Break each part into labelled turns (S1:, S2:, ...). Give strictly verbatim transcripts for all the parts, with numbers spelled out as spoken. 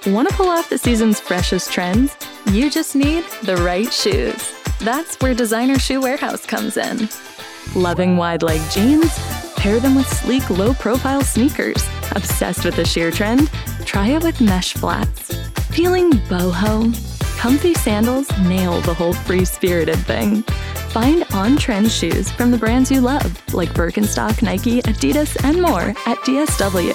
S1: Want to pull off the season's freshest trends? You just need the right shoes. That's where Designer Shoe Warehouse comes in. Loving wide-leg jeans? Pair them with sleek, low-profile sneakers. Obsessed with the sheer trend? Try it with mesh flats. Feeling boho? Comfy sandals nail the whole free-spirited thing. Find on-trend shoes from the brands you love, like Birkenstock, Nike, Adidas, and more at D S W.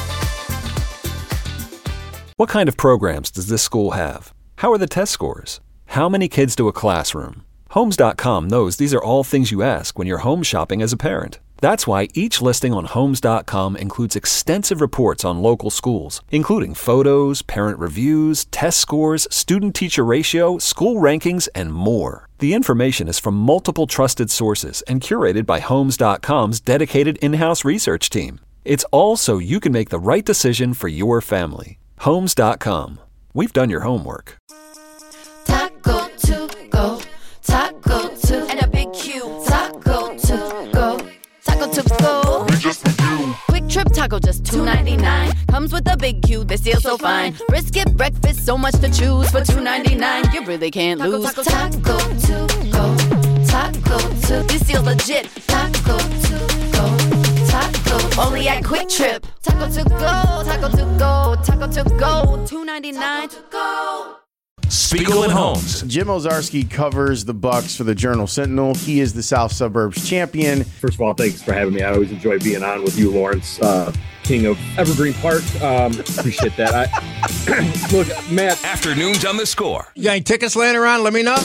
S2: What kind of programs does this school have? How are the test scores? How many kids do a classroom? Homes dot com knows these are all things you ask when you're home shopping as a parent. That's why each listing on Homes dot com includes extensive reports on local schools, including photos, parent reviews, test scores, student-teacher ratio, school rankings, and more. The information is from multiple trusted sources and curated by Homes dot com's dedicated in-house research team. It's all so you can make the right decision for your family. Homes dot com. We've done your homework.
S3: Taco to go, taco to, and a big Q. Taco to go, taco to go. Just for you. Quick Trip taco just two ninety-nine. Comes with a big Q, this deal so fine. Brisket breakfast, so much to choose for two ninety-nine. You really can't taco, lose. Taco, taco, taco to go, taco to. This deal legit. Taco to go, taco only at Quick Trip. Taco to go, taco to go, taco to go. two ninety-nine to go.
S4: Spiegel and Holmes.
S5: Jim Ozarski covers the Bucks for the Journal Sentinel. He is the South Suburbs champion.
S6: First of all, thanks for having me. I always enjoy being on with you, Lawrence, uh, king of Evergreen Park. Um, appreciate that. I, look, Matt.
S4: Afternoons on the Score.
S7: You got any tickets laying around? Let me know.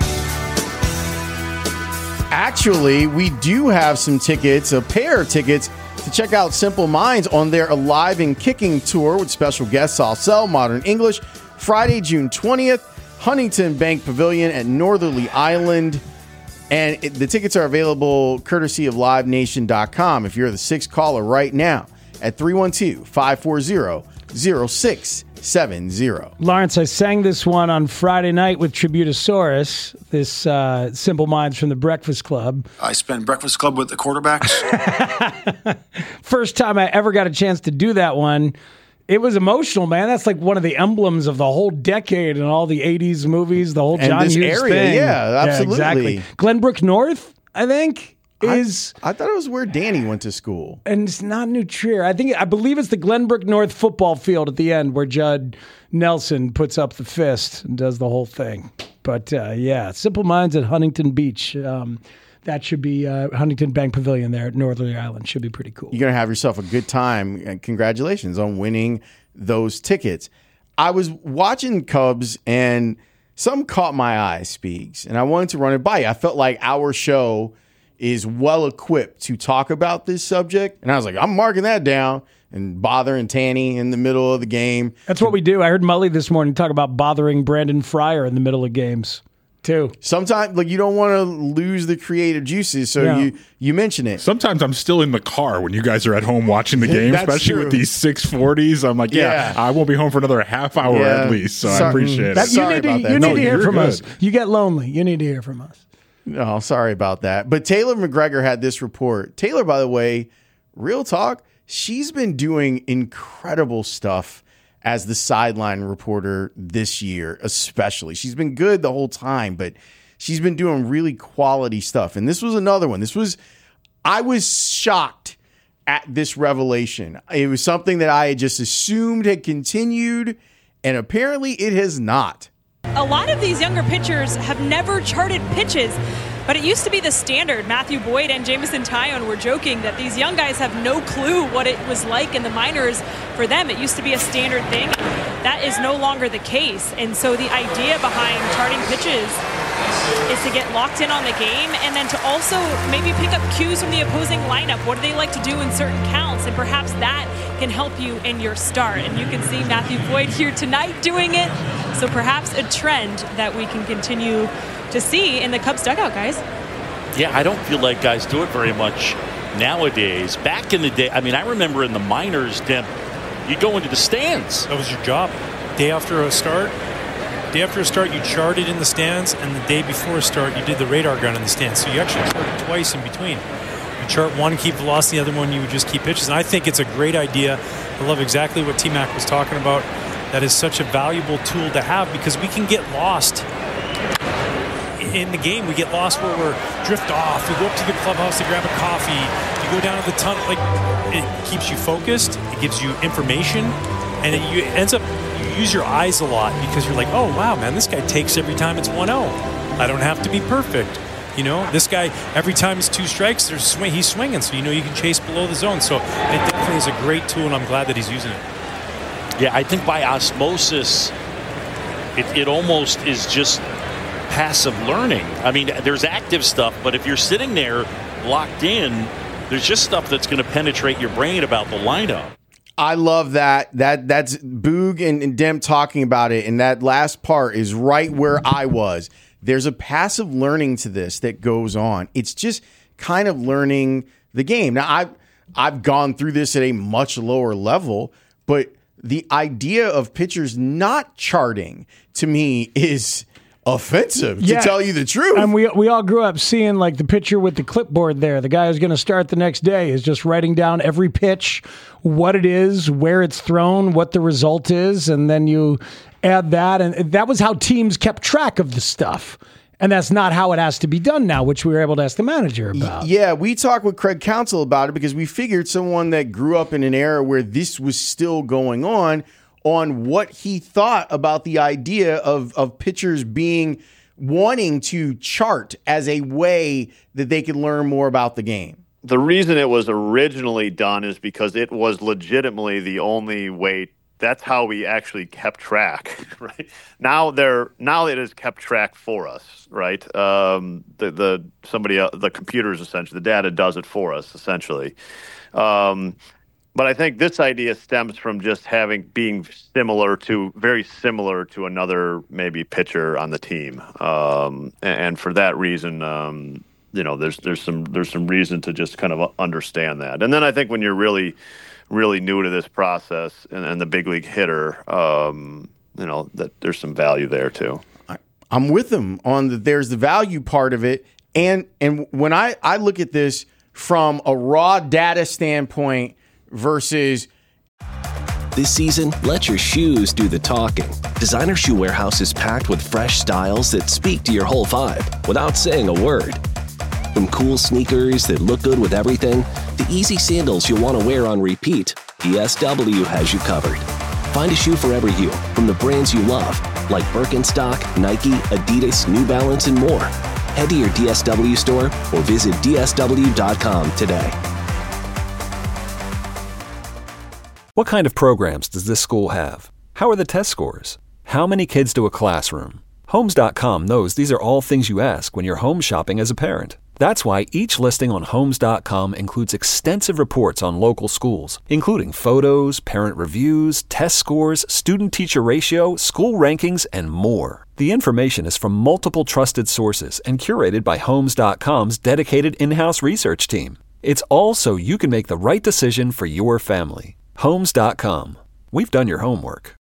S5: Actually, we do have some tickets, a pair of tickets, to check out Simple Minds on their Alive and Kicking tour with special guests Salsel, Modern English, Friday, June twentieth, Huntington Bank Pavilion at Northerly Island. And it, the tickets are available courtesy of live nation dot com. If you're the sixth caller right now at three one two, five four zero, zero six seven zero.
S8: Lawrence, I sang this one on Friday night with Tributosaurus, this uh, Simple Minds from the Breakfast Club.
S9: I spent Breakfast Club with the quarterbacks.
S8: First time I ever got a chance to do that one. It was emotional, man. That's like one of the emblems of the whole decade and all the eighties movies, the whole
S5: and
S8: John
S5: this
S8: Hughes
S5: area,
S8: thing.
S5: Yeah, absolutely.
S8: Yeah, exactly. Glenbrook North, I think, is...
S5: I, I thought it was where Danny went to school.
S8: And it's not New Trier. I think I believe it's the Glenbrook North football field at the end where Judd Nelson puts up the fist and does the whole thing. But, uh, yeah, Simple Minds at Huntington Beach. Um That should be uh, Huntington Bank Pavilion there at Northerly Island. Should be pretty cool.
S5: You're going to have yourself a good time. And congratulations on winning those tickets. I was watching Cubs and something caught my eye, Speaks, and I wanted to run it by you. I felt like our show is well equipped to talk about this subject. And I was like, I'm marking that down and bothering Tanny in the middle of the game.
S8: That's what we do. I heard Mully this morning talk about bothering Brandon Fryer in the middle of games. Too.
S5: Sometimes, like, you don't want to lose the creative juices, so yeah. you you mention it.
S10: Sometimes I'm still in the car when you guys are at home watching the game, especially true. With these six forties. I'm like, yeah, yeah, I won't be home for another half hour yeah. at least, so sorry. I appreciate
S8: that,
S10: it.
S8: You
S5: sorry
S8: need to,
S5: about that.
S8: You
S5: no,
S8: need to hear from
S10: good.
S8: us. You get lonely. You need to hear from us.
S5: No, sorry about that. But Taylor McGregor had this report. Taylor, by the way, real talk, she's been doing incredible stuff as the sideline reporter this year, especially. She's been good the whole time, but she's been doing really quality stuff. And this was another one. This was, I was shocked at this revelation. It was something that I had just assumed had continued, and apparently it has not.
S11: A lot of these younger pitchers have never charted pitches, but it used to be the standard. Matthew Boyd and Jameson Taillon were joking that these young guys have no clue what it was like in the minors for them. It used to be a standard thing. That is no longer the case. And so the idea behind charting pitches is to get locked in on the game and then to also maybe pick up cues from the opposing lineup. What do they like to do in certain counts? And perhaps that can help you in your start. And you can see Matthew Boyd here tonight doing it. So perhaps a trend that we can continue to see in the Cubs dugout, guys.
S12: Yeah, I don't feel like guys do it very much nowadays. Back in the day, I mean, I remember in the minors, Dem, you go into the stands.
S13: That was your job. Day after a start, day after a start, you charted in the stands, and the day before a start, you did the radar gun in the stands. So you actually charted twice in between. You chart one, keep velocity, the other one, you would just keep pitches. And I think it's a great idea. I love exactly what T-Mac was talking about. that is such a valuable tool to have because we can get lost in the game. We get lost where we're drift off. We go up to the clubhouse to grab a coffee. You go down to the tunnel. Like, it keeps you focused. It gives you information, and it, you, it ends up you use your eyes a lot because you're like, oh wow, man, this guy takes every time it's one oh. I don't have to be perfect. You know, this guy, every time it's two strikes, there's swing, he's swinging, so you know you can chase below the zone. So it definitely is a great tool, and I'm glad that he's using it.
S12: Yeah, I think by osmosis, it, it almost is just passive learning. I mean, there's active stuff, but if you're sitting there locked in, there's just stuff that's going to penetrate your brain about the lineup.
S5: I love that. That that's Boog and, and Dem talking about it, and that last part is right where I was. There's a passive learning to this that goes on. It's just kind of learning the game. Now, I've, I've gone through this at a much lower level, but the idea of pitchers not charting, to me, is offensive,
S8: yeah.
S5: to tell you the truth.
S8: And we we all grew up seeing like the pitcher with the clipboard there. The guy who's going to start the next day is just writing down every pitch, what it is, where it's thrown, what the result is, and then you add that. And that was how teams kept track of the stuff. And that's not how it has to be done now, which we were able to ask the manager about.
S5: Yeah, we talked with Craig Counsell about it because we figured someone that grew up in an era where this was still going on, on what he thought about the idea of, of pitchers being wanting to chart as a way that they could learn more about the game.
S14: The reason it was originally done is because it was legitimately the only way. That's how we actually kept track, right? Now they're now it is kept track for us, right? Um, the the somebody uh, the computers essentially the data does it for us essentially. Um, but I think this idea stems from just having being similar to very similar to another maybe pitcher on the team, um, and, and for that reason, um, you know, there's there's some there's some reason to just kind of understand that. And then I think when you're really really new to this process and, and the big league hitter, um, you know, that there's some value there too.
S5: I, I'm with them on the, there's the value part of it. And, and when I, I look at this from a raw data standpoint versus
S15: this season, let your shoes do the talking. Designer Shoe Warehouse is packed with fresh styles that speak to your whole vibe without saying a word. From cool sneakers that look good with everything, to easy sandals you'll want to wear on repeat, D S W has you covered. Find a shoe for every you, from the brands you love, like Birkenstock, Nike, Adidas, New Balance, and more. Head to your D S W store or visit D S W dot com today.
S2: What kind of programs does this school have? How are the test scores? How many kids do a classroom? Homes dot com knows these are all things you ask when you're home shopping as a parent. That's why each listing on Homes dot com includes extensive reports on local schools, including photos, parent reviews, test scores, student-teacher ratio, school rankings, and more. The information is from multiple trusted sources and curated by Homes dot com's dedicated in-house research team. It's all so you can make the right decision for your family. Homes dot com. We've done your homework.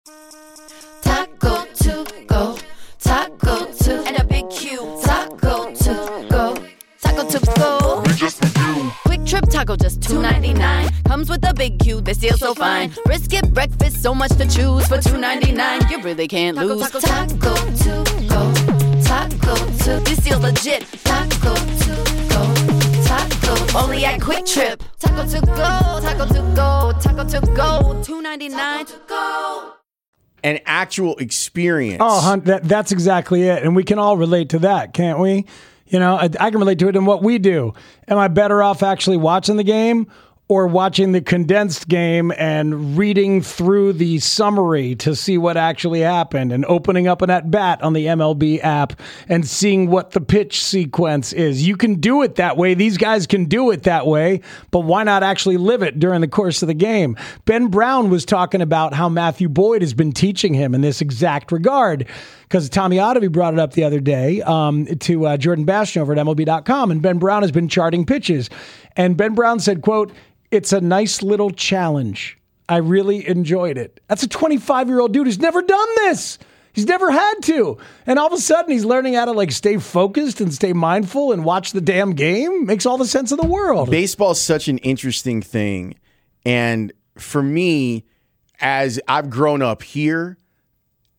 S3: Taco to go, taco to, and a big Q. Taco to go, taco to go. We just you. Quick Trip Taco just two ninety-nine. Comes with a big Q, they steal so fine. Brisket breakfast, so much to choose for two ninety-nine. You really can't taco, lose. Taco, taco to go, taco to. This deal's legit. Taco to go, taco only at Quick Trip. Taco to go, taco to go, taco to go, two ninety-nine to go.
S5: An actual experience.
S8: Oh, hun, that, that's exactly it. And we can all relate to that, can't we? You know, I, I can relate to it in what we do. Am I better off actually watching the game or watching the condensed game and reading through the summary to see what actually happened and opening up an at-bat on the M L B app and seeing what the pitch sequence is? You can do it that way. These guys can do it that way, but why not actually live it during the course of the game? Ben Brown was talking about how Matthew Boyd has been teaching him in this exact regard, because Tommy Ottavy brought it up the other day um, to uh, Jordan Bastian over at M L B dot com, and Ben Brown has been charting pitches. And Ben Brown said, quote, "It's a nice little challenge. I really enjoyed it." That's a twenty-five-year-old dude who's never done this. He's never had to. And all of a sudden, he's learning how to like stay focused and stay mindful and watch the damn game. Makes all the sense in the world.
S5: Baseball is such an interesting thing. And for me, as I've grown up here,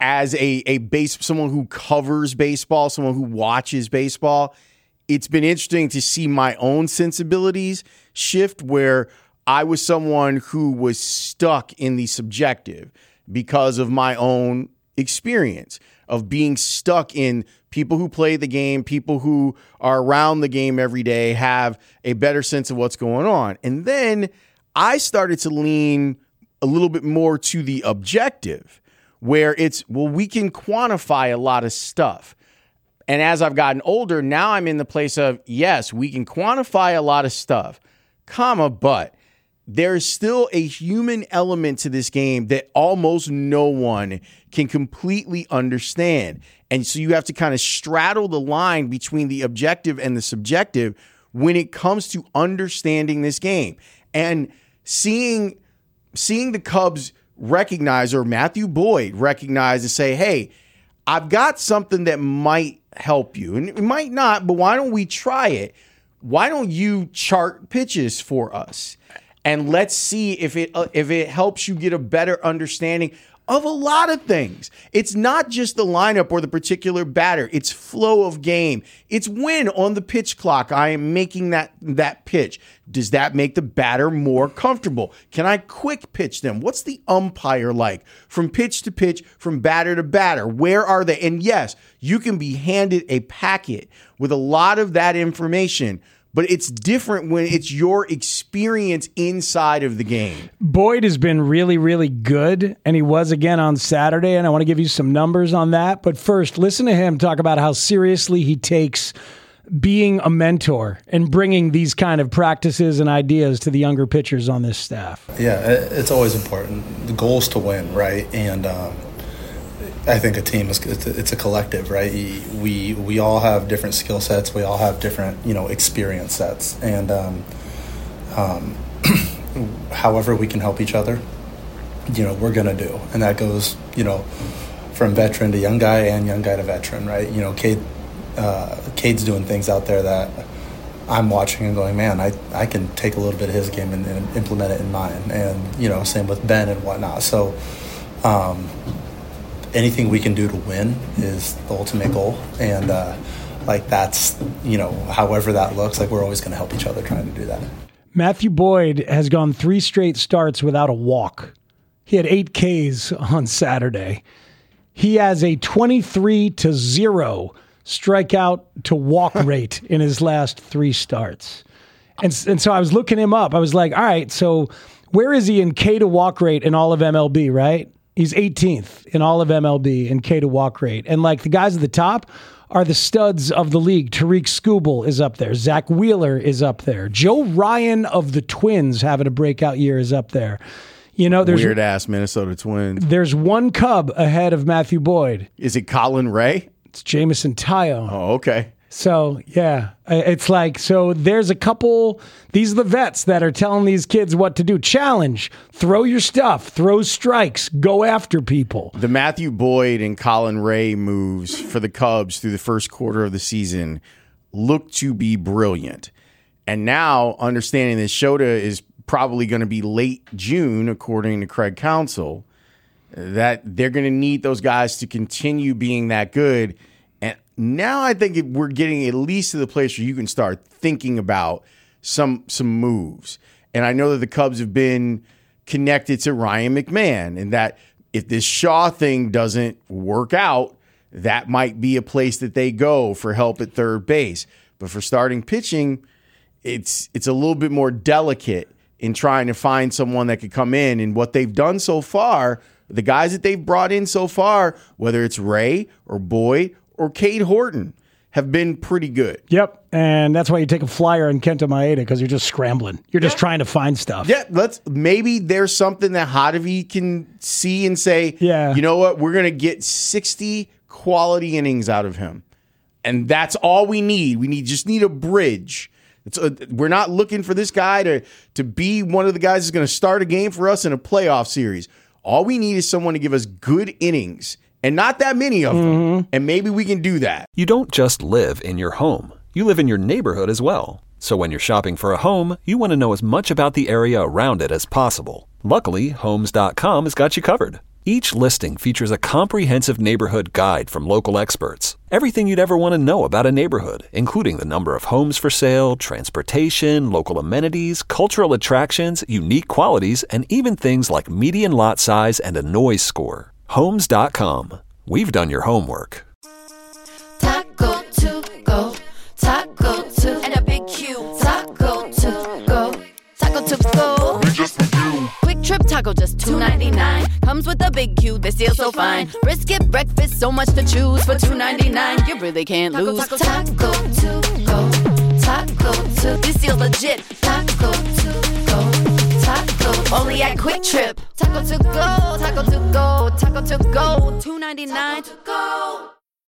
S5: as a, a base, someone who covers baseball, someone who watches baseball, it's been interesting to see my own sensibilities shift where I was someone who was stuck in the subjective because of my own experience of being stuck in people who play the game, people who are around the game every day have a better sense of what's going on. And then I started to lean a little bit more to the objective where it's, well, we can quantify a lot of stuff. And as I've gotten older, now I'm in the place of, yes, we can quantify a lot of stuff, comma, but there's still a human element to this game that almost no one can completely understand. And so you have to kind of straddle the line between the objective and the subjective when it comes to understanding this game. And seeing seeing the Cubs recognize, or Matthew Boyd recognize and say, hey, I've got something that might help you. And it might not, but why don't we try it? Why don't you chart pitches for us? And let's see if it uh, if it helps you get a better understanding of a lot of things. It's not just the lineup or the particular batter. It's flow of game. It's when on the pitch clock I am making that, that pitch. Does that make the batter more comfortable? Can I quick pitch them? What's the umpire like? From pitch to pitch, from batter to batter, where are they? And yes, you can be handed a packet with a lot of that information, but it's different when it's your experience inside of the game.
S8: Boyd has been really, really good, and he was again on Saturday, and I want to give you some numbers on that. But first, listen to him talk about how seriously he takes being a mentor and bringing these kind of practices and ideas to the younger pitchers on this staff.
S16: Yeah, it's always important. The goal is to win, right? And um, I think a team is it's a collective, right? We we all have different skill sets. We all have different, you know, experience sets, and um, um, however we can help each other, you know, we're gonna do, and that goes, you know, from veteran to young guy and young guy to veteran, right? You know, Cade, uh, Cade's doing things out there that I'm watching and going, man, I I can take a little bit of his game and, and implement it in mine, and you know, same with Ben and whatnot. So. Um, Anything we can do to win is the ultimate goal, and uh, like that's, you know, however that looks, like we're always going to help each other trying to do that.
S8: Matthew Boyd has gone three straight starts without a walk. He had eight Ks on Saturday. He has a twenty-three to zero strikeout to walk rate in his last three starts, and and so I was looking him up. I was like, all right, so where is he in K to walk rate in all of M L B? Right. He's eighteenth in all of M L B in K to walk rate. And like the guys at the top are the studs of the league. Tariq Skubal is up there. Zach Wheeler is up there. Joe Ryan of the Twins having a breakout year is up there. You know, there's
S5: weird ass Minnesota Twins.
S8: There's one Cub ahead of Matthew Boyd.
S5: Is it Colin Ray?
S8: It's Jameson Taillon.
S5: Oh, okay.
S8: So, yeah, it's like, so there's a couple, these are the vets that are telling these kids what to do. Challenge, throw your stuff, throw strikes, go after people.
S5: The Matthew Boyd and Colin Ray moves for the Cubs through the first quarter of the season look to be brilliant. And now, understanding that Shota is probably going to be late June, according to Craig Counsell, that they're going to need those guys to continue being that good. And now I think we're getting at least to the place where you can start thinking about some some moves. And I know that the Cubs have been connected to Ryan McMahon, and that if this Shaw thing doesn't work out, that might be a place that they go for help at third base. But for starting pitching, it's it's a little bit more delicate in trying to find someone that could come in. And what they've done so far, the guys that they've brought in so far, whether it's Ray or Boyd or Cade Horton, have been pretty good.
S8: Yep, and that's why you take a flyer on Kenta Maeda, because you're just scrambling. You're just yeah. trying to find stuff.
S5: Yeah, let's maybe there's something that Hottovy can see and say, yeah. you know what, we're going to get sixty quality innings out of him. And that's all we need. We need just need a bridge. It's a, we're not looking for this guy to, to be one of the guys who's going to start a game for us in a playoff series. All we need is someone to give us good innings, and not that many of them. Mm-hmm. And maybe we can do that.
S2: You don't just live in your home. You live in your neighborhood as well. So when you're shopping for a home, you want to know as much about the area around it as possible. Luckily, Homes dot com has got you covered. Each listing features a comprehensive neighborhood guide from local experts. Everything you'd ever want to know about a neighborhood, including the number of homes for sale, transportation, local amenities, cultural attractions, unique qualities, and even things like median lot size and a noise score. Homes dot com. We've done your homework.
S3: Taco to go, taco to, and a big Q. Taco to go, taco to go. We just for you. Quick Trip Taco, just two ninety-nine. Comes with a big Q, this deal so fine. Brisket breakfast, so much to choose for two ninety-nine. You really can't lose. Taco, taco, taco to go, taco to. This deal legit. Taco to go, taco. Only at Quick Trip. Taco to go, taco to go, taco to go. two ninety-nine to go.